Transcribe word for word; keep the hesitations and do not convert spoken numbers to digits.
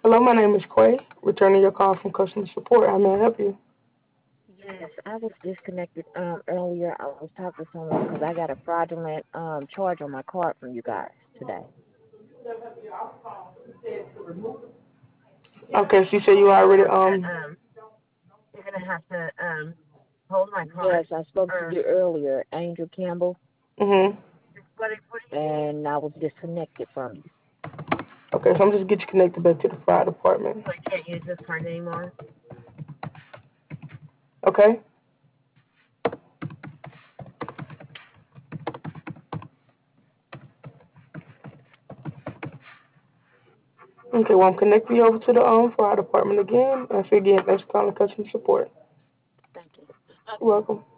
Hello, my name is Quay. Returning your call from customer support. How may I help you? Yes, I was disconnected um earlier. I was talking to someone because I got a fraudulent um charge on my card from you guys today. Okay, so you said you You're gonna already have to um. um you're gonna have to um hold my Yes, card I spoke to or you earlier, Angel Campbell. Mhm. what do- what do you need? And I was disconnected from you. Okay, so I'm just get you connected back to the fire department. So I can't use this card anymore. Okay. Okay, well I'm connecting you over to the um fire department again. And so again, thanks for calling customer support. Thank you. You're welcome.